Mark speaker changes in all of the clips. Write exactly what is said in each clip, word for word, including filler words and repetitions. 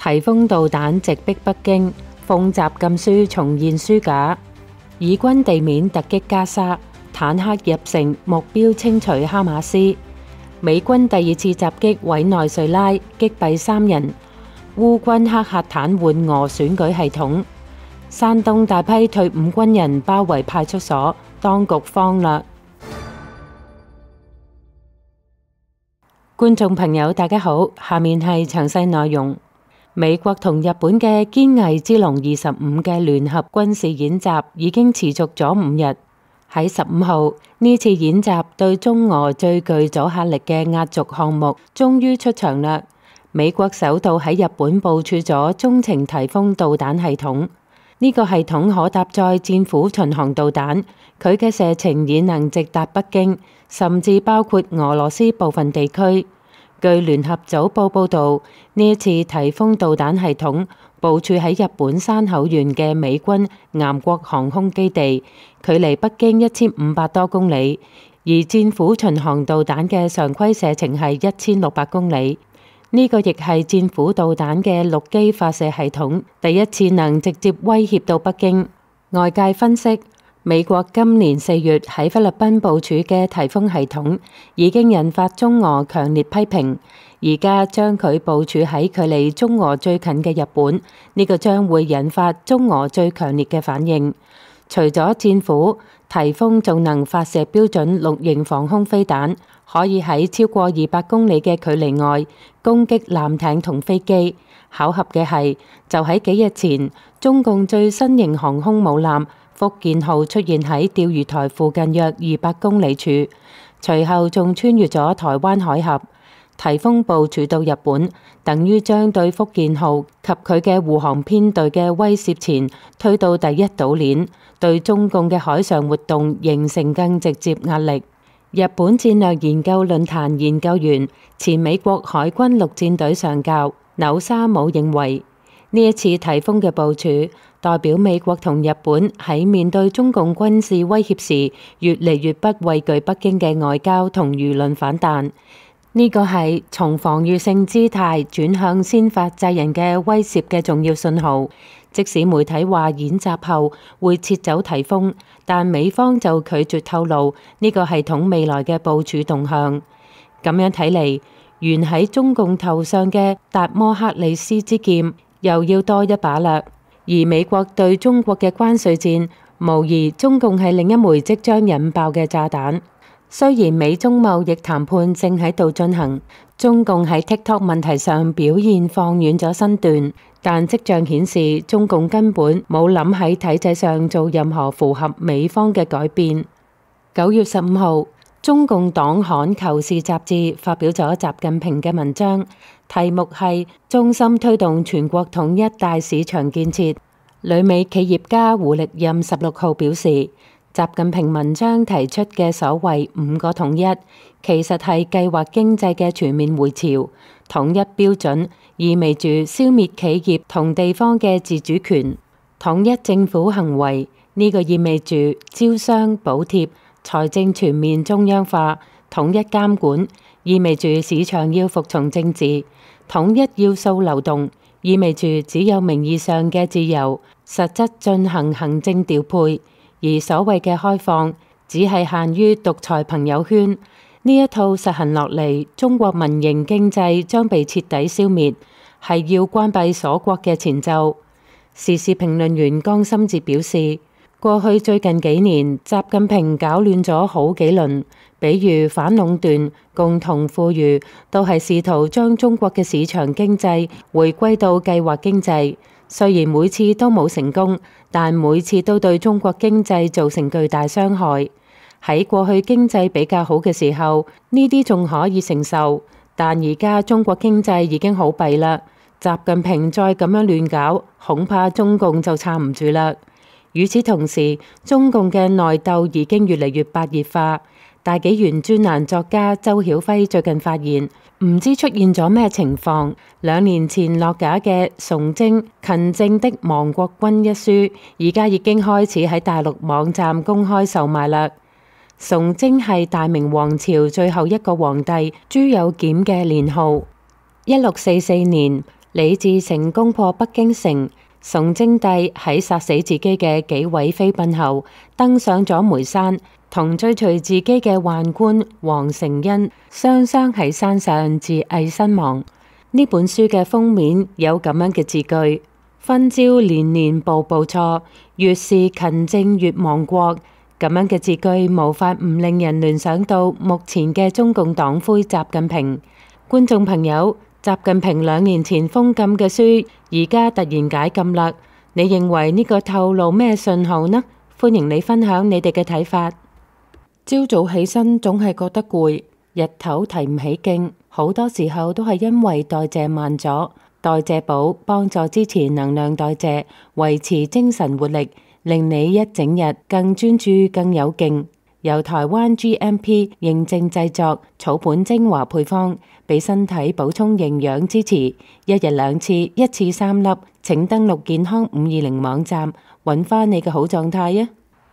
Speaker 1: 颱風導彈直逼北京，奉習禁書重現書架。以軍地面突擊加沙，坦克入城，目標清除哈馬斯。美軍第二次襲擊委內瑞拉，擊斃三人。烏軍黑客癱瘓俄選舉系統。山東大批退伍軍人包圍派出所，當局慌啦。觀眾朋友大家好，下面係詳細內容。美國同日本嘅堅毅之龍二十五嘅聯合軍事演習已經持續咗五日。喺十五號，呢次演習對中俄最具阻嚇力嘅壓軸項目終於出場啦。美國首度喺日本部署咗中程颱風導彈系統。呢個系統可搭載戰斧巡航導彈，佢嘅射程已能直達北京，甚至包括俄羅斯部分地區。據聯合早報報導，呢一次颱風導彈系統部署喺日本山口縣嘅美軍岩國航空基地，距離北京一千五百多公里，而戰斧巡航導彈嘅常規射程係一千六百公里。呢個亦係戰斧導彈嘅陸基發射系統第一次能直接威脅到北京。外界分析，美國今年四月喺菲律賓部署嘅颱風系統已經引發中俄強烈批評，而家將佢部署喺距離中俄最近嘅日本，呢個將會引發中俄最強烈嘅反應。除咗戰斧，颱風仲能發射標準六型防空飛彈，可以喺超過二百公里嘅距離外攻擊艦艇同飛機。巧合嘅係，就喺幾日前，中共最新型航空母艦福建號出現喺釣魚台附近約二百公里處，隨後仲穿越咗台灣海峽。颱風部署到日本，等於將對福建號及佢嘅護航編隊嘅威懾前推到第一島鏈，對中共嘅海上活動形成更直接壓力。日本戰略研究論壇研究員、前美國海軍陸戰隊上校紐沙姆認為，呢一次颱風嘅部署代表美國同日本喺面對中共軍事威脅時，越嚟越不畏懼北京嘅外交同輿論反彈。呢個係從防禦性姿態轉向先發制人嘅威懾嘅重要信號。即使媒體話演習後會撤走颱風，但美方就拒絕透露呢個系統未來嘅部署動向。咁樣睇嚟，懸喺中共頭上嘅達摩克里斯之劍又要多一把啦。而美國對中國嘅關稅戰，無疑中共係另一枚即將引爆嘅炸彈。雖然美中貿易談判正喺度進行，中共喺 TikTok 問題上表現放軟咗身段，但跡象顯示中共根本冇諗喺體制上做任何符合美方嘅改變。九月十五號，中共黨刊《求是》雜誌發表咗習近平嘅文章，題目係中心推動全國統一大市場建設。旅美企業家胡力任十六號表示，習近平文章提出嘅所謂五個統一，其實係計劃經濟嘅全面回潮。統一標準意味住消滅企業同地方嘅自主權，統一政府行為，呢個意味住招商補貼、財政全面中央化。統一監管意味住市場要服從政治，統一要素流動意味住只有名義上嘅自由，實質進行行政調配。而所謂嘅開放，只係限於獨裁朋友圈。呢一套實行落嚟，中國民營經濟將被徹底消滅，係要關閉鎖國嘅前奏。時事評論員江心哲表示，過去最近幾年，習近平搞亂咗好幾輪，比如反壟斷、共同富裕，都係試圖將中國嘅市場經濟回歸到計劃經濟。雖然每次都冇成功，但每次都對中國經濟造成巨大傷害。喺過去經濟比較好嘅時候，呢啲仲可以承受，但而家中國經濟已經好弊啦。習近平再咁樣亂搞，恐怕中共就撐唔住啦。與此同時，中共嘅內鬥已經越嚟越白熱化。大紀元專欄作家周曉輝最近發現，唔知出現咗咩情況。兩年前落架嘅《崇禎勤政的亡國君》一書，而家已經開始喺大陸網站公開售賣啦。崇禎係大明王朝最後一個皇帝朱有檢嘅年號。一六四四年， 李自成攻破北京城，崇禎帝喺殺死自己嘅幾位妃嬪後，登上咗煤山，同追隨自己嘅宦官黃承恩雙雙喺山上自縊身亡。呢本書嘅封面有咁樣嘅字句：分招年年步步錯，越是勤政越亡國。咁樣嘅字句無法唔令人聯想到目前嘅中共黨魁習近平。觀眾朋友，習近平兩年前封禁嘅書，而家突然解禁啦，你認為呢個透露咩信號呢？歡迎你分享你哋嘅睇法。朝早起身總係覺得攰，日頭提唔起勁，好多時候都係因為代謝慢咗。代謝寶幫助支持能量代謝，維持精神活力，令你一整日更專注、更有勁。由台灣 G M P 認證製作，草本精華配方，俾身體補充營養支持。一日兩次，一次三粒。請登錄健康五二零網站，揾返你嘅好狀態啊！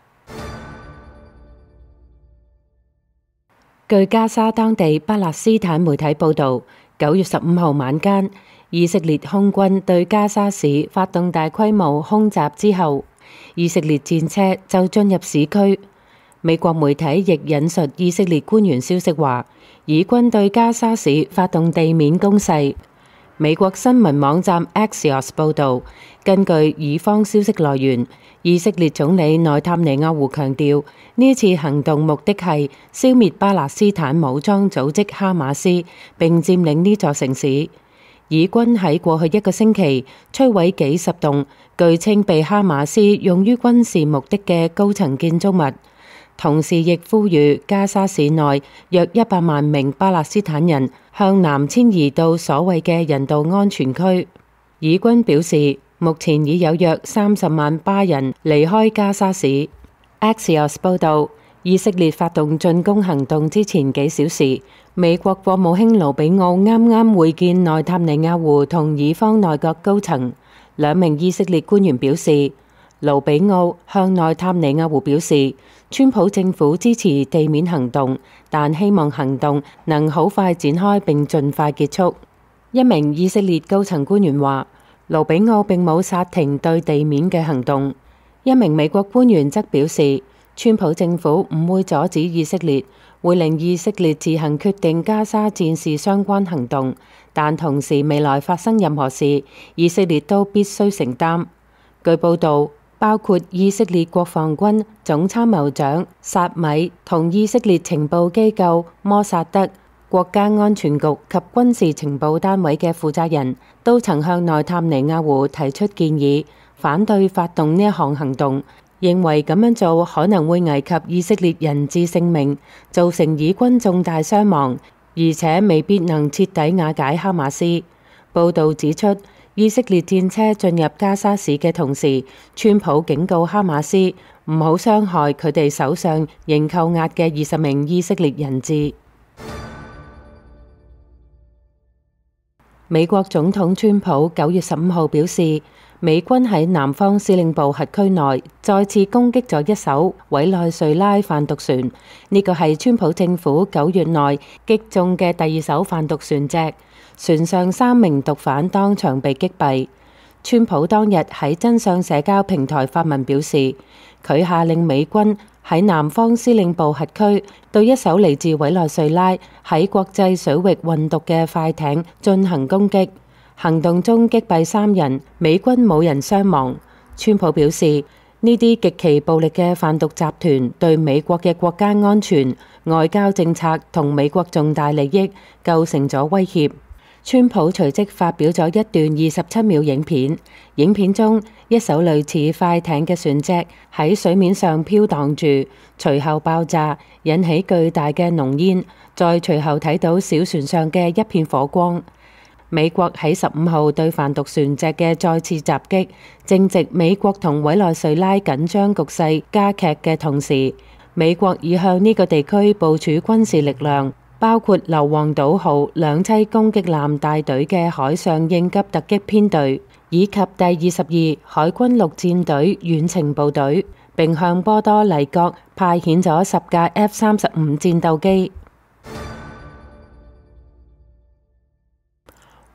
Speaker 1: 據加沙當地巴勒斯坦媒體報導，九月十五號晚間，以色列空軍對加沙市發動大規模空襲之後，以色列戰車就進入市區。美國媒體亦引述以色列官員消息話，以軍對加沙市發動地面攻勢。美國新聞網站 Axios 報導，根據以方消息來源，以色列總理內塔尼亞胡強調，呢次行動目的係消滅巴勒斯坦武裝組織哈馬斯，並佔領呢座城市。以軍喺過去一個星期摧毀幾十棟據稱被哈馬斯用於軍事目的嘅高層建築物。同時亦呼籲加沙市內約一百萬名巴勒斯坦人向南遷移到所謂嘅人道安全區。以軍表示，目前已有約三十萬巴人離開加沙市。Axios 報導，以色列發動進攻行動之前幾小時，美國國務卿盧比奧啱啱會見內塔尼亞胡同以方內閣高層。兩名以色列官員表示，盧比奧向內塔尼亞胡表示，川普政府支持地面行動，但希望行動能好快展開並盡快結束。一名以色列高層官員話，盧比奧並冇剎停對地面嘅行動。一名美國官員則表示，川普政府唔會阻止以色列，會令以色列自行決定加沙戰事相關行動，但同時未來發生任何事，以色列都必須承擔。據報導，包括以色列國防軍總參謀長薩米同以色列情報機構摩薩德、國家安全局及軍事情報單位嘅負責人都曾向內塔尼亞胡提出建議，反對發動呢一項行動，認為咁樣做可能會危及以色列人質性命，造成以軍重大傷亡，而且未必能徹底瓦解哈馬斯。報導指出，以色列戰車進入加沙市嘅同時，川普警告哈馬斯唔好傷害佢哋手上仍扣押嘅二十名以色列人質。美國總統川普九月十五號表示，美軍喺南方司令部轄區內再次攻擊咗一艘委內瑞拉販毒船，呢個係川普政府九月內擊中嘅第二艘販毒船隻。船上三名毒販當場被擊斃。川普當日喺真相社交平台發文表示，佢下令美軍喺南方司令部轄區對一艘嚟自委內瑞拉喺國際水域運毒嘅快艇進行攻擊。行動中擊斃三人，美軍冇人傷亡。川普表示，呢啲極其暴力嘅販毒集團對美國嘅國家安全、外交政策同美國重大利益構成咗威脅。川普隨即發表咗一段二十七秒影片，影片中一艘類似快艇嘅船隻喺水面上飄蕩住，隨後爆炸，引起巨大嘅濃煙，再隨後睇到小船上嘅一片火光。美國喺十五號對販毒船隻嘅再次襲擊，正值美國同委內瑞拉緊張局勢加劇嘅同時，美國已向呢個地區部署軍事力量，包括硫磺島號兩棲攻擊艦大隊嘅海上應急突擊編隊，以及第二十二海軍陸戰隊遠程部隊，並向波多黎各派遣咗十架 F 三十五戰鬥機。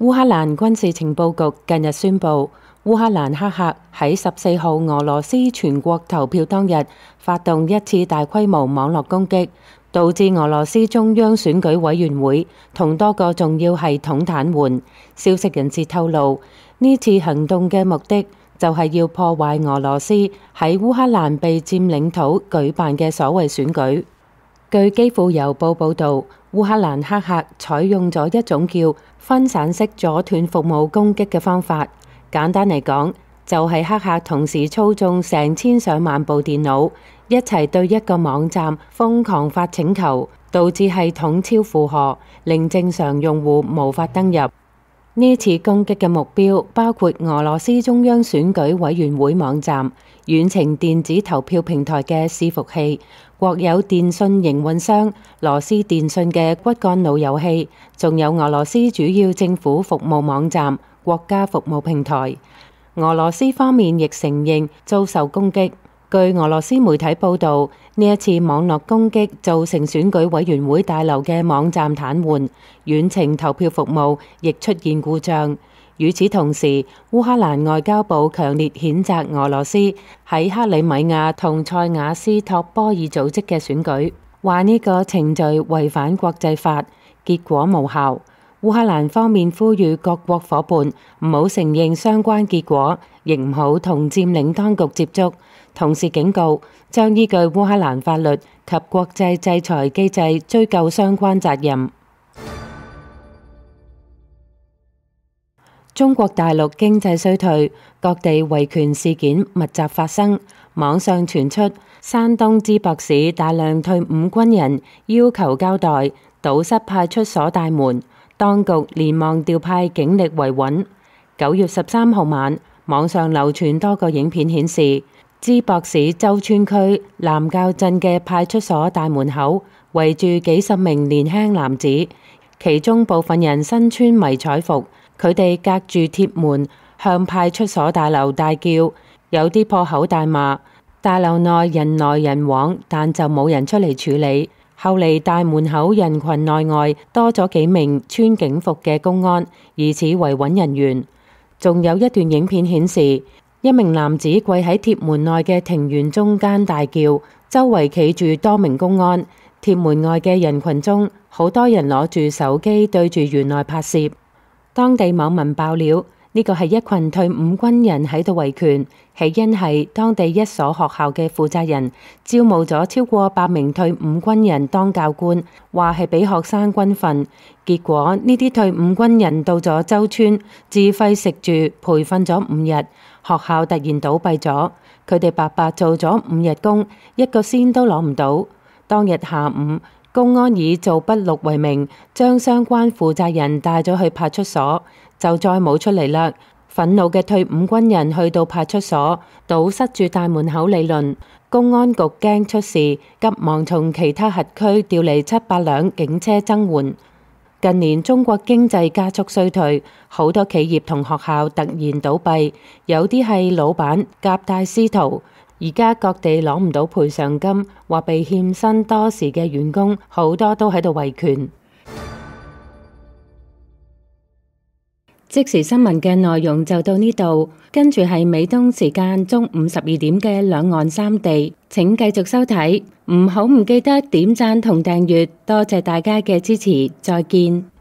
Speaker 1: 烏克蘭軍事情報局近日宣布，烏克蘭黑客喺十四號俄羅斯全國投票當日發動一次大規模網絡攻擊，導致俄羅斯中央選舉委員會同多個重要系統癱瘓。消息人士透露，呢次行動嘅目的就係要破壞俄羅斯喺烏克蘭被佔領土舉辦嘅所謂選舉。據基輔郵報報導，烏克蘭黑客採用咗一種叫分散式阻斷服務攻擊嘅方法。簡單嚟講，就係黑客同時操縱成千上萬部電腦，一齊對一個網站瘋狂發請求，導致系統超負荷，令正常用戶無法登入。呢次攻擊嘅目標包括俄羅斯中央選舉委員會網站、遠程電子投票平台嘅伺服器、國有電信營運商羅斯電信嘅骨幹路由器，仲有俄羅斯主要政府服務網站、國家服務平台。俄羅斯方面亦承認遭受攻擊。據俄羅斯媒體報導，呢一次網絡攻擊造成選舉委員會大樓嘅網站癱瘓，遠程投票服務亦出現故障。與此同時，烏克蘭外交部強烈譴責俄羅斯喺克里米亞同塞瓦斯托波爾組織嘅選舉，話呢個程序違反國際法，結果無效。烏克蘭方面呼籲各國夥伴唔好承認相關結果，亦唔好同佔領當局接觸，同時警告將依據烏克蘭法律及國際制裁機制追究相關責任。中國大陸經濟衰退，各地維權事件密集發生，網上傳出山東淄博市大量退伍軍人要求交代，堵塞派出所大門。當局連忙調派警力維穩。九月十三號晚，網上流傳多個影片顯示，淄博市周村區南滘鎮嘅派出所大門口圍住幾十名年輕男子，其中部分人身穿迷彩服，佢哋隔住鐵門向派出所大樓大叫，有啲破口大罵。大樓內人來人往，但就冇人出嚟處理。後嚟大門口人群內外多咗幾名穿警服嘅公安，疑似維穩人員。仲有一段影片顯示，一名男子跪喺鐵門內嘅庭園中間大叫，周圍企住多名公安。鐵門外嘅人群中，好多人攞住手機對住園內拍攝。當地網民爆料，呢個係一群退伍軍人喺度維權，起因係當地一所學校嘅負責人招募咗超過百名退伍軍人當教官，話係俾學生軍訓。結果呢啲退伍軍人到咗周村自費食住培訓咗五日，學校突然倒閉咗，佢哋白白做咗五日工，一個仙都攞唔到。當日下午，公安以做筆錄為名，將相關負責人帶咗去派出所，就再冇出嚟啦。憤怒嘅退伍軍人去到派出所，堵塞住大門口理論。公安局驚出事，急忙從其他轄區調嚟七八輛警車增援。近年中國經濟加速衰退，好多企業同學校突然倒閉，有啲係老闆夾帶私逃。而家各地攞唔到賠償金，或被欠薪多時嘅員工，好多都喺度維權。即時新聞嘅內容就到呢度，跟住係美東時間中午十二點嘅兩岸三地，請繼續收睇，唔好唔記得點讚同訂閱，多謝大家嘅支持，再見。